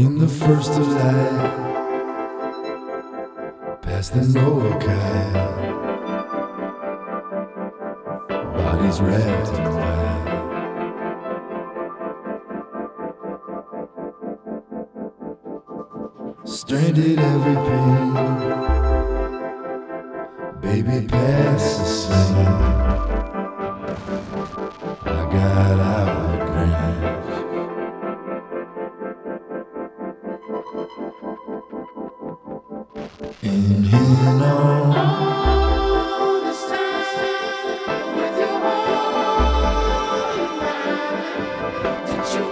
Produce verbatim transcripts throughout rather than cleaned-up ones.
In the first of light, past the Noakai, bodies wrapped in white. Stranded every pain, baby past the same. I got out of the Grange. In here all this time with your heart in mine. Did you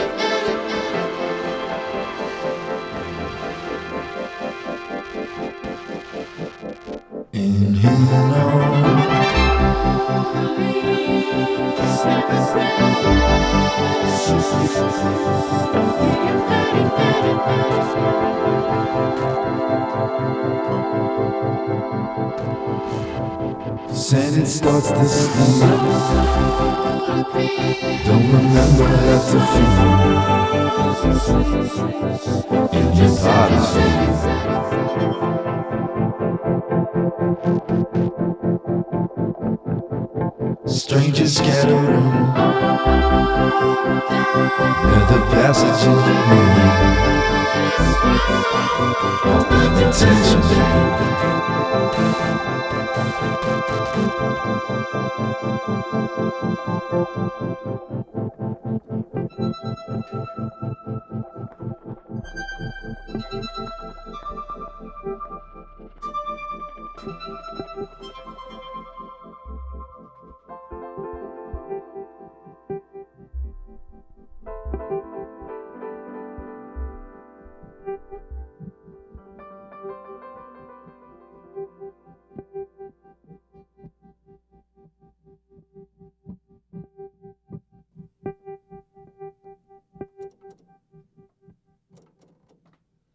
in here all the leaves never Sanded starts to sleep. Don't remember how to feel in your body's strangers scattering near the passage in the moon. Open attention.